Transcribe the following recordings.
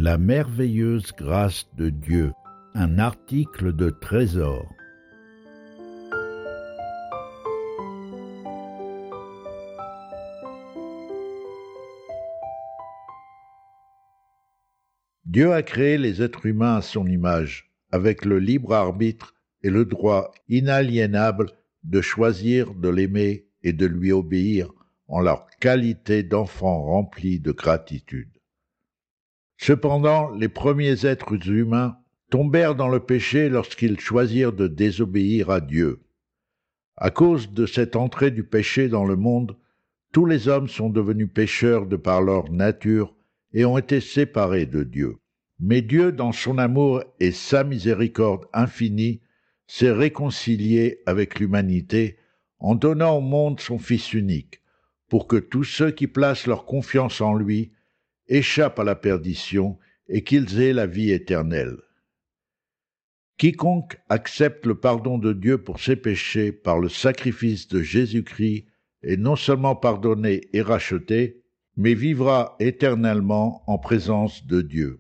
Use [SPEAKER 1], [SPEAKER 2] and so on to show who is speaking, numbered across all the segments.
[SPEAKER 1] La merveilleuse grâce de Dieu, un article de Trésor. Dieu a créé les êtres humains à son image, avec le libre arbitre et le droit inaliénable de choisir de l'aimer et de lui obéir en leur qualité d'enfants remplis de gratitude. Cependant, les premiers êtres humains tombèrent dans le péché lorsqu'ils choisirent de désobéir à Dieu. À cause de cette entrée du péché dans le monde, tous les hommes sont devenus pécheurs de par leur nature et ont été séparés de Dieu. Mais Dieu, dans son amour et sa miséricorde infinie, s'est réconcilié avec l'humanité en donnant au monde son Fils unique, pour que tous ceux qui placent leur confiance en lui échappent à la perdition et qu'ils aient la vie éternelle. Quiconque accepte le pardon de Dieu pour ses péchés par le sacrifice de Jésus-Christ est non seulement pardonné et racheté, mais vivra éternellement en présence de Dieu.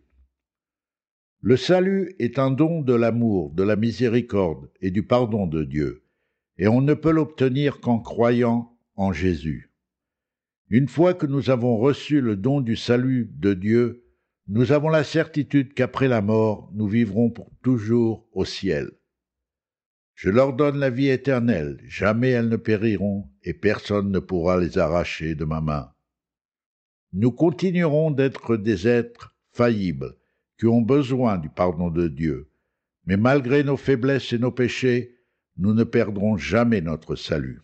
[SPEAKER 1] Le salut est un don de l'amour, de la miséricorde et du pardon de Dieu, et on ne peut l'obtenir qu'en croyant en Jésus. Une fois que nous avons reçu le don du salut de Dieu, nous avons la certitude qu'après la mort, nous vivrons pour toujours au ciel. Je leur donne la vie éternelle, jamais elles ne périront, et personne ne pourra les arracher de ma main. Nous continuerons d'être des êtres faillibles, qui ont besoin du pardon de Dieu, mais malgré nos faiblesses et nos péchés, nous ne perdrons jamais notre salut.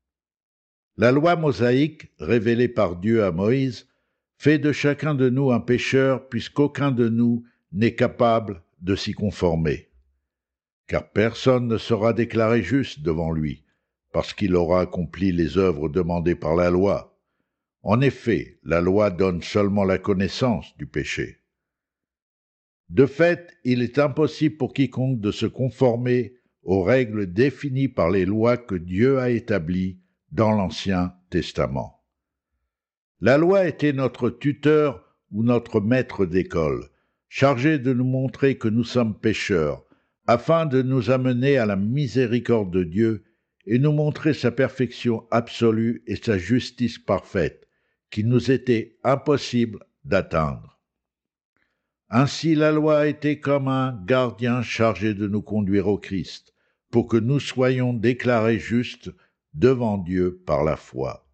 [SPEAKER 1] La loi mosaïque, révélée par Dieu à Moïse, fait de chacun de nous un pécheur, puisqu'aucun de nous n'est capable de s'y conformer. Car personne ne sera déclaré juste devant lui, parce qu'il aura accompli les œuvres demandées par la loi. En effet, la loi donne seulement la connaissance du péché. De fait, il est impossible pour quiconque de se conformer aux règles définies par les lois que Dieu a établies dans l'Ancien Testament. La loi était notre tuteur ou notre maître d'école, chargé de nous montrer que nous sommes pécheurs, afin de nous amener à la miséricorde de Dieu et nous montrer sa perfection absolue et sa justice parfaite, qu'il nous était impossible d'atteindre. Ainsi la loi a été comme un gardien chargé de nous conduire au Christ, pour que nous soyons déclarés justes devant Dieu par la foi.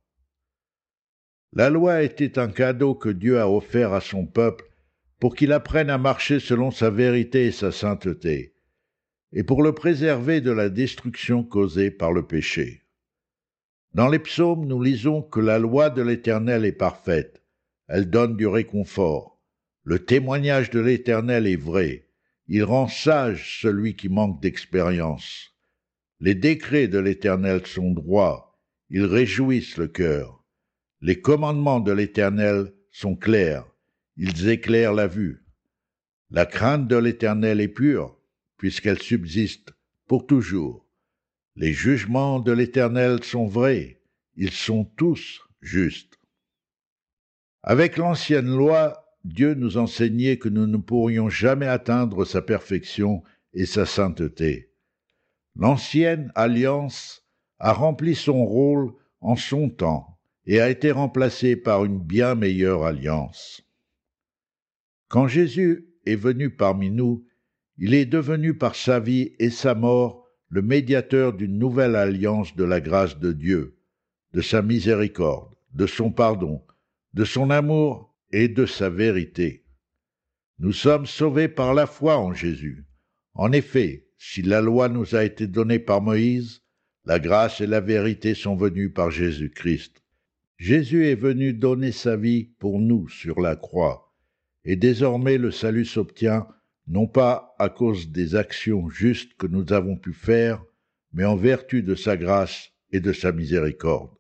[SPEAKER 1] La loi était un cadeau que Dieu a offert à son peuple pour qu'il apprenne à marcher selon sa vérité et sa sainteté, et pour le préserver de la destruction causée par le péché. Dans les psaumes, nous lisons que la loi de l'Éternel est parfaite, elle donne du réconfort. Le témoignage de l'Éternel est vrai, il rend sage celui qui manque d'expérience. Les décrets de l'Éternel sont droits, ils réjouissent le cœur. Les commandements de l'Éternel sont clairs, ils éclairent la vue. La crainte de l'Éternel est pure, puisqu'elle subsiste pour toujours. Les jugements de l'Éternel sont vrais, ils sont tous justes. Avec l'ancienne loi, Dieu nous enseignait que nous ne pourrions jamais atteindre sa perfection et sa sainteté. L'ancienne alliance a rempli son rôle en son temps et a été remplacée par une bien meilleure alliance. Quand Jésus est venu parmi nous, il est devenu par sa vie et sa mort le médiateur d'une nouvelle alliance de la grâce de Dieu, de sa miséricorde, de son pardon, de son amour et de sa vérité. Nous sommes sauvés par la foi en Jésus. En effet, si la loi nous a été donnée par Moïse, la grâce et la vérité sont venues par Jésus-Christ. Jésus est venu donner sa vie pour nous sur la croix, et désormais le salut s'obtient non pas à cause des actions justes que nous avons pu faire, mais en vertu de sa grâce et de sa miséricorde.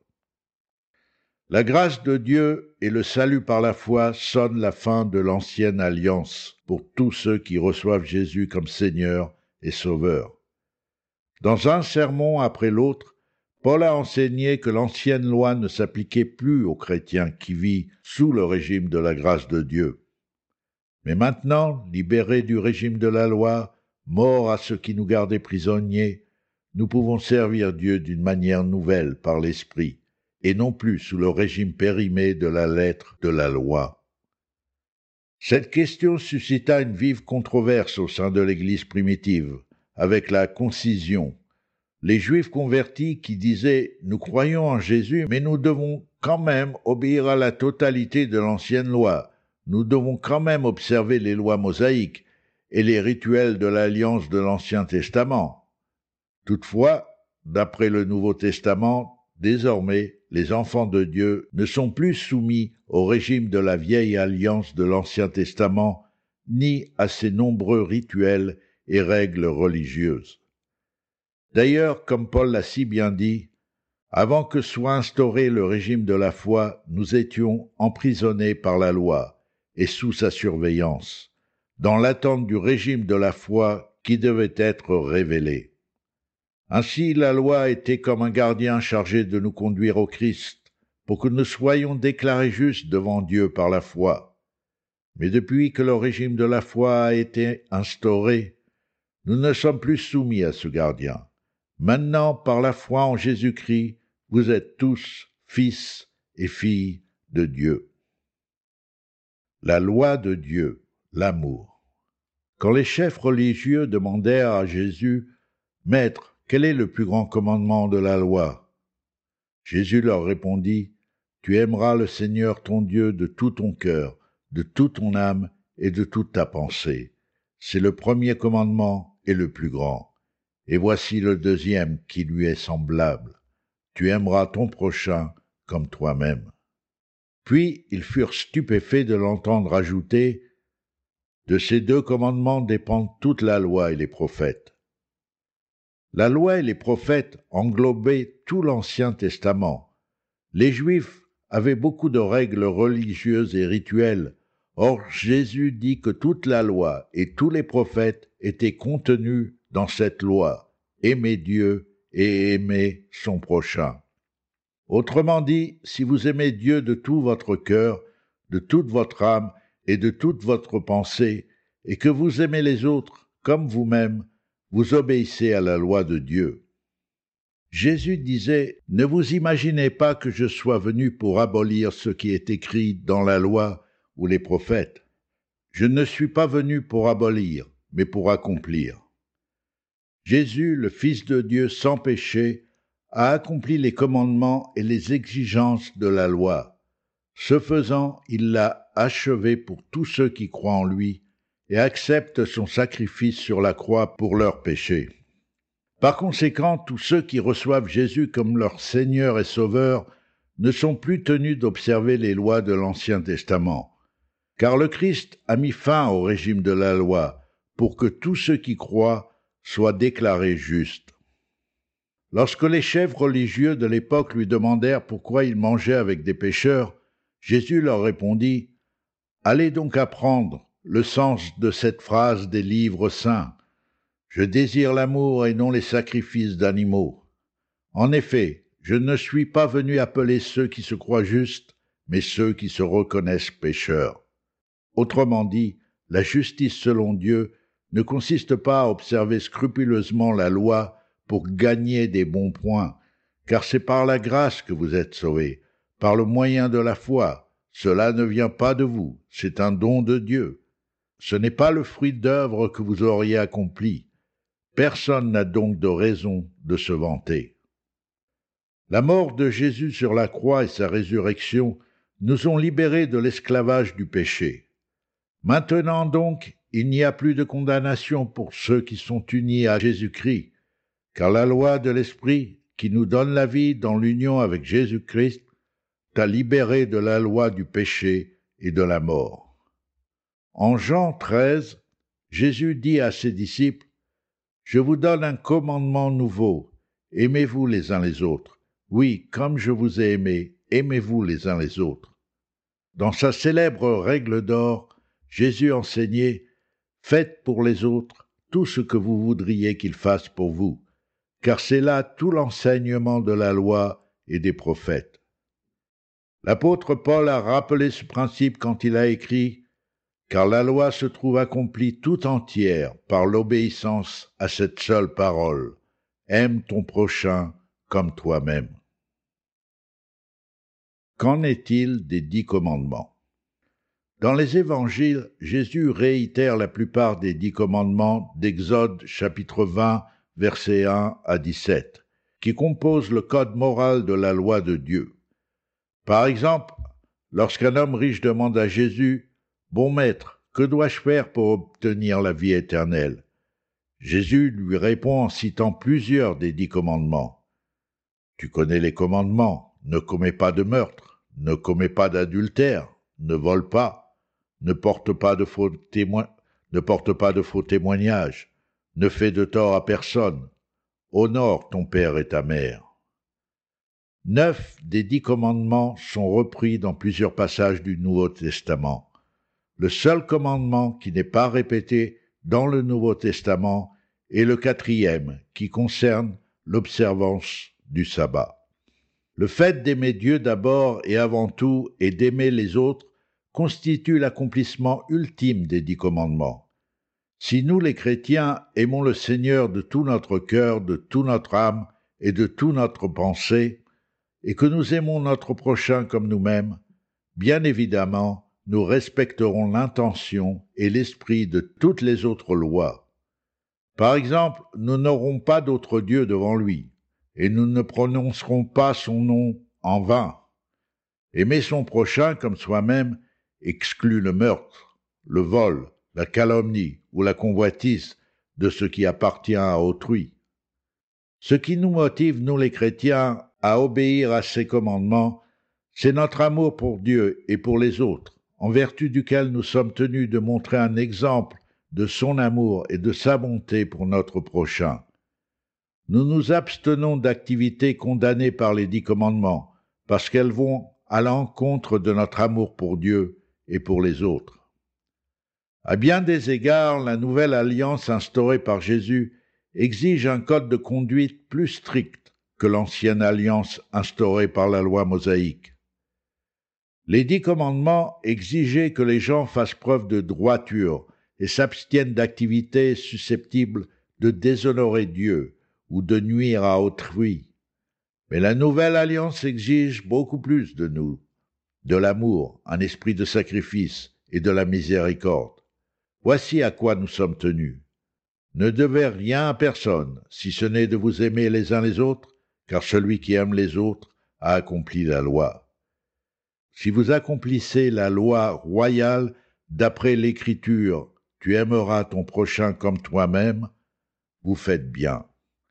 [SPEAKER 1] La grâce de Dieu et le salut par la foi sonnent la fin de l'ancienne alliance pour tous ceux qui reçoivent Jésus comme Seigneur et Sauveur. Dans un sermon après l'autre, Paul a enseigné que l'ancienne loi ne s'appliquait plus aux chrétiens qui vivent sous le régime de la grâce de Dieu. Mais maintenant, libérés du régime de la loi, morts à ceux qui nous gardaient prisonniers, nous pouvons servir Dieu d'une manière nouvelle par l'Esprit, et non plus sous le régime périmé de la lettre de la loi. Cette question suscita une vive controverse au sein de l'Église primitive, avec la concision. Les Juifs convertis qui disaient « Nous croyons en Jésus, mais nous devons quand même obéir à la totalité de l'ancienne loi. Nous devons quand même observer les lois mosaïques et les rituels de l'alliance de l'Ancien Testament. » Toutefois, d'après le Nouveau Testament, désormais, les enfants de Dieu ne sont plus soumis au régime de la vieille alliance de l'Ancien Testament, ni à ses nombreux rituels et règles religieuses. D'ailleurs, comme Paul l'a si bien dit, avant que soit instauré le régime de la foi, nous étions emprisonnés par la loi et sous sa surveillance, dans l'attente du régime de la foi qui devait être révélé. Ainsi, la loi était comme un gardien chargé de nous conduire au Christ, pour que nous soyons déclarés justes devant Dieu par la foi. Mais depuis que le régime de la foi a été instauré, nous ne sommes plus soumis à ce gardien. Maintenant, par la foi en Jésus-Christ, vous êtes tous fils et filles de Dieu. La loi de Dieu, l'amour. Quand les chefs religieux demandèrent à Jésus, « Maître, quel est le plus grand commandement de la loi ?» Jésus leur répondit, « Tu aimeras le Seigneur ton Dieu de tout ton cœur, de toute ton âme et de toute ta pensée. C'est le premier commandement et le plus grand. Et voici le deuxième qui lui est semblable. Tu aimeras ton prochain comme toi-même. » Puis ils furent stupéfaits de l'entendre ajouter, « De ces deux commandements dépendent toute la loi et les prophètes. » La loi et les prophètes englobaient tout l'Ancien Testament. Les Juifs avaient beaucoup de règles religieuses et rituelles. Or, Jésus dit que toute la loi et tous les prophètes étaient contenus dans cette loi, aimer Dieu et aimer son prochain. Autrement dit, si vous aimez Dieu de tout votre cœur, de toute votre âme et de toute votre pensée, et que vous aimez les autres comme vous-même, vous obéissez à la loi de Dieu. Jésus disait, « Ne vous imaginez pas que je sois venu pour abolir ce qui est écrit dans la loi ou les prophètes. Je ne suis pas venu pour abolir, mais pour accomplir. » Jésus, le Fils de Dieu sans péché, a accompli les commandements et les exigences de la loi. Ce faisant, il l'a achevé pour tous ceux qui croient en lui et acceptent son sacrifice sur la croix pour leurs péchés. Par conséquent, tous ceux qui reçoivent Jésus comme leur Seigneur et Sauveur ne sont plus tenus d'observer les lois de l'Ancien Testament, car le Christ a mis fin au régime de la loi pour que tous ceux qui croient soient déclarés justes. Lorsque les chefs religieux de l'époque lui demandèrent pourquoi il mangeait avec des pécheurs, Jésus leur répondit, « Allez donc apprendre le sens de cette phrase des livres saints. Je désire l'amour et non les sacrifices d'animaux. En effet, je ne suis pas venu appeler ceux qui se croient justes, mais ceux qui se reconnaissent pécheurs. » Autrement dit, la justice selon Dieu ne consiste pas à observer scrupuleusement la loi pour gagner des bons points, car c'est par la grâce que vous êtes sauvés, par le moyen de la foi. Cela ne vient pas de vous, c'est un don de Dieu. Ce n'est pas le fruit d'œuvres que vous auriez accompli. Personne n'a donc de raison de se vanter. La mort de Jésus sur la croix et sa résurrection nous ont libérés de l'esclavage du péché. Maintenant donc, il n'y a plus de condamnation pour ceux qui sont unis à Jésus-Christ, car la loi de l'Esprit, qui nous donne la vie dans l'union avec Jésus-Christ, t'a libéré de la loi du péché et de la mort. En Jean 13, Jésus dit à ses disciples, « Je vous donne un commandement nouveau, aimez-vous les uns les autres. Oui, comme je vous ai aimés, aimez-vous les uns les autres. » Dans sa célèbre règle d'or, Jésus enseignait, « Faites pour les autres tout ce que vous voudriez qu'ils fassent pour vous, car c'est là tout l'enseignement de la loi et des prophètes. » L'apôtre Paul a rappelé ce principe quand il a écrit « car la loi se trouve accomplie tout entière par l'obéissance à cette seule parole. Aime ton prochain comme toi-même. Qu'en est-il des 10 commandements? Dans les évangiles, Jésus réitère la plupart des 10 commandements d'Exode chapitre 20, versets 1 à 17, qui composent le code moral de la loi de Dieu. Par exemple, lorsqu'un homme riche demande à Jésus « Bon maître, que dois-je faire pour obtenir la vie éternelle ?» Jésus lui répond en citant plusieurs des 10 commandements. Tu connais les commandements, ne commets pas de meurtre, ne commets pas d'adultère, ne vole pas, ne porte pas de faux témoignages, ne fais de tort à personne, honore ton père et ta mère. 9 des 10 commandements sont repris dans plusieurs passages du Nouveau Testament. Le seul commandement qui n'est pas répété dans le Nouveau Testament est le 4e, qui concerne l'observance du sabbat. Le fait d'aimer Dieu d'abord et avant tout et d'aimer les autres constitue l'accomplissement ultime des 10 commandements. Si nous, les chrétiens, aimons le Seigneur de tout notre cœur, de toute notre âme et de toute notre pensée, et que nous aimons notre prochain comme nous-mêmes, bien évidemment, nous respecterons l'intention et l'esprit de toutes les autres lois. Par exemple, nous n'aurons pas d'autre Dieu devant lui, et nous ne prononcerons pas son nom en vain. Aimer son prochain comme soi-même exclut le meurtre, le vol, la calomnie ou la convoitise de ce qui appartient à autrui. Ce qui nous motive, nous les chrétiens, à obéir à ces commandements, c'est notre amour pour Dieu et pour les autres, en vertu duquel nous sommes tenus de montrer un exemple de son amour et de sa bonté pour notre prochain. Nous nous abstenons d'activités condamnées par les 10 commandements, parce qu'elles vont à l'encontre de notre amour pour Dieu et pour les autres. À bien des égards, la nouvelle alliance instaurée par Jésus exige un code de conduite plus strict que l'ancienne alliance instaurée par la loi mosaïque. Les 10 commandements exigeaient que les gens fassent preuve de droiture et s'abstiennent d'activités susceptibles de déshonorer Dieu ou de nuire à autrui. Mais la nouvelle alliance exige beaucoup plus de nous, de l'amour, un esprit de sacrifice et de la miséricorde. Voici à quoi nous sommes tenus. Ne devez rien à personne, si ce n'est de vous aimer les uns les autres, car celui qui aime les autres a accompli la loi. Si vous accomplissez la loi royale d'après l'Écriture, tu aimeras ton prochain comme toi-même, vous faites bien.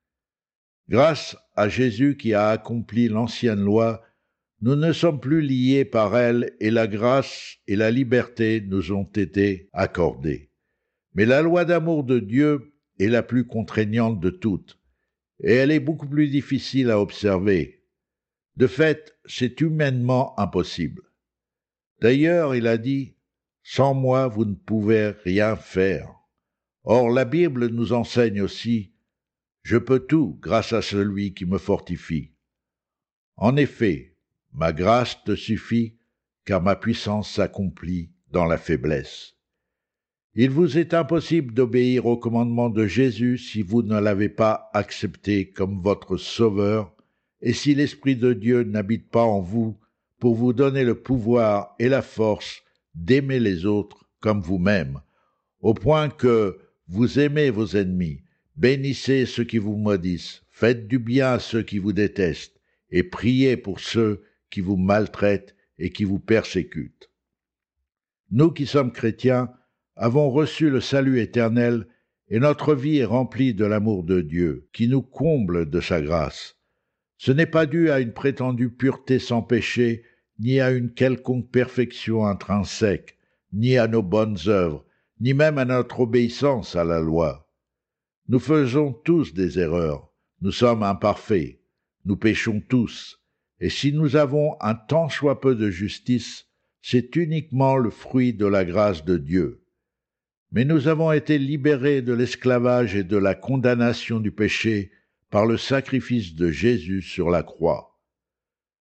[SPEAKER 1] Grâce à Jésus qui a accompli l'ancienne loi, nous ne sommes plus liés par elle et la grâce et la liberté nous ont été accordées. Mais la loi d'amour de Dieu est la plus contraignante de toutes, et elle est beaucoup plus difficile à observer. De fait, c'est humainement impossible. D'ailleurs, il a dit « Sans moi, vous ne pouvez rien faire ». Or, la Bible nous enseigne aussi « Je peux tout grâce à celui qui me fortifie ». En effet, ma grâce te suffit, car ma puissance s'accomplit dans la faiblesse. Il vous est impossible d'obéir au commandement de Jésus si vous ne l'avez pas accepté comme votre Sauveur et si l'Esprit de Dieu n'habite pas en vous pour vous donner le pouvoir et la force d'aimer les autres comme vous-même, au point que vous aimez vos ennemis, bénissez ceux qui vous maudissent, faites du bien à ceux qui vous détestent et priez pour ceux qui vous maltraitent et qui vous persécutent. Nous qui sommes chrétiens, avons reçu le salut éternel et notre vie est remplie de l'amour de Dieu, qui nous comble de sa grâce. Ce n'est pas dû à une prétendue pureté sans péché, ni à une quelconque perfection intrinsèque, ni à nos bonnes œuvres, ni même à notre obéissance à la loi. Nous faisons tous des erreurs, nous sommes imparfaits, nous péchons tous, et si nous avons un tant soit peu de justice, c'est uniquement le fruit de la grâce de Dieu. Mais nous avons été libérés de l'esclavage et de la condamnation du péché par le sacrifice de Jésus sur la croix.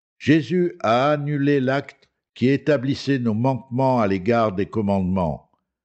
[SPEAKER 1] Jésus a annulé l'acte qui établissait nos manquements à l'égard des commandements.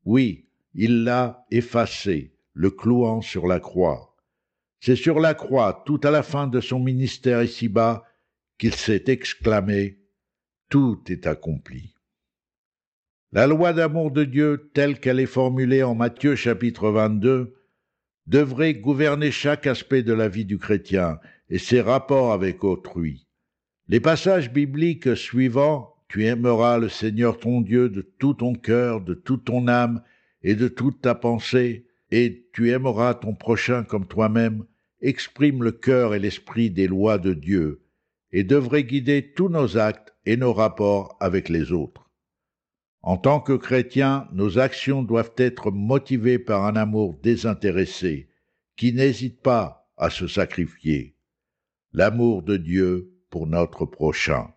[SPEAKER 1] Oui, il l'a effacé, le clouant sur la croix. C'est sur la croix, tout à la fin de son ministère ici-bas, qu'il s'est exclamé « Tout est accompli ». La loi d'amour de Dieu, telle qu'elle est formulée en Matthieu chapitre 22, devrait gouverner chaque aspect de la vie du chrétien et ses rapports avec autrui. Les passages bibliques suivants, tu aimeras le Seigneur ton Dieu de tout ton cœur, de toute ton âme et de toute ta pensée, et tu aimeras ton prochain comme toi-même, expriment le cœur et l'esprit des lois de Dieu et devraient guider tous nos actes et nos rapports avec les autres. En tant que chrétiens, nos actions doivent être motivées par un amour désintéressé, qui n'hésite pas à se sacrifier. L'amour de Dieu pour notre prochain.